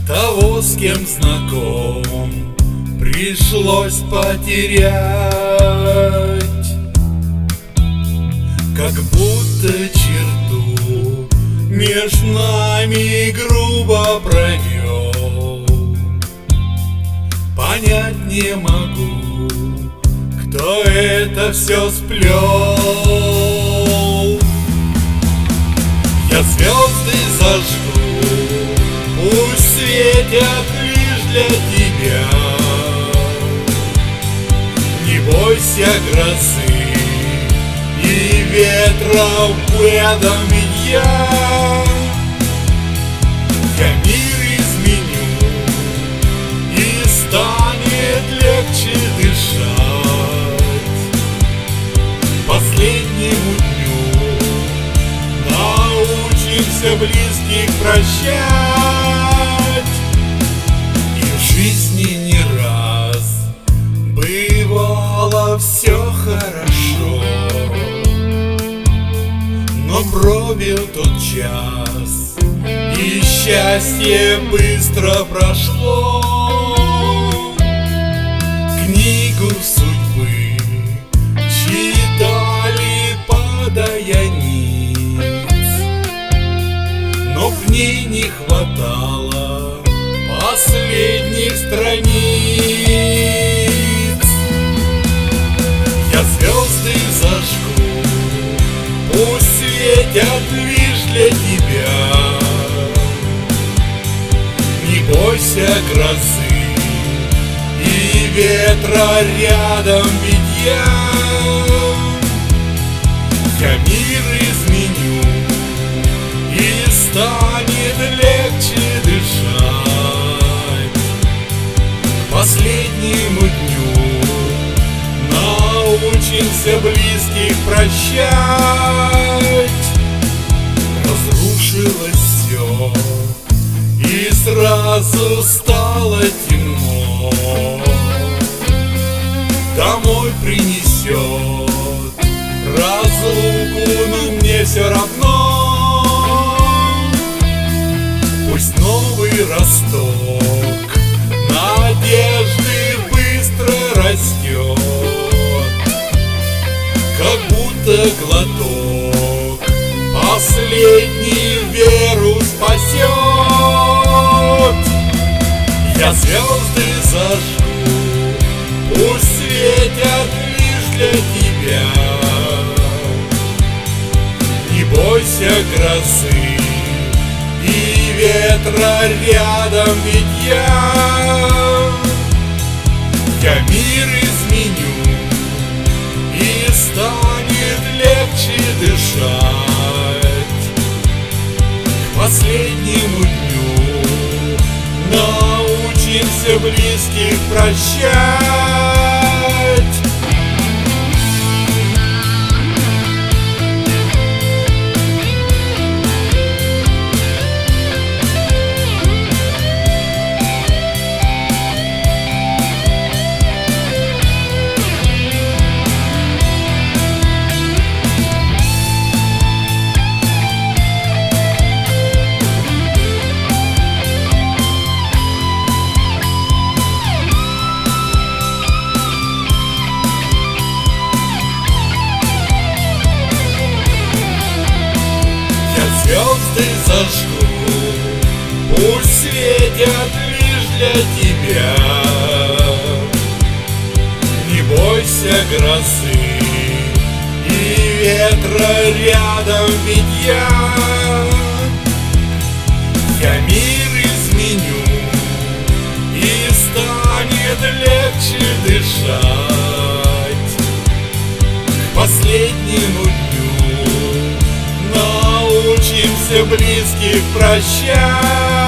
Того, с кем знаком, пришлось потерять, как будто черту меж нами грубо провел. Понять не могу, кто это все сплел. Я звезды зажгу, пусть светят лишь для тебя. Не бойся грозы и ветра рядом, ведь я мир изменю, и станет легче дышать. Последнему дню научимся близких прощать. И в жизни не раз бывало все хорошо, но пробил тот час, и счастье быстро прошло. Книгу судьбы читали, падая ниц, но в ней не хватало последних страниц. Я звезды зажгу, пусть светят лишь для тебя. Не бойся грозы и ветра рядом, ведь я мир изменю, и станет легче дышать. Последнему дню научимся близких прощать. Разрушилось все, и сразу стало темно. Домой принесет разлуку, но мне все равно. Пусть новый росток надежды быстро растет, как будто глоток последний веру спасет. Я звезды зажгу, пусть светят лишь для тебя. Не бойся грозы и ветра рядом, ведь я мир изменю, и станет легче дышать. К последнему дню научимся близких прощать. Звезды зажгу, пусть светят лишь для тебя. Не бойся грозы и ветра рядом, ведь я мир изменю, и станет легче дышать. К последнему дню научимся близких прощать.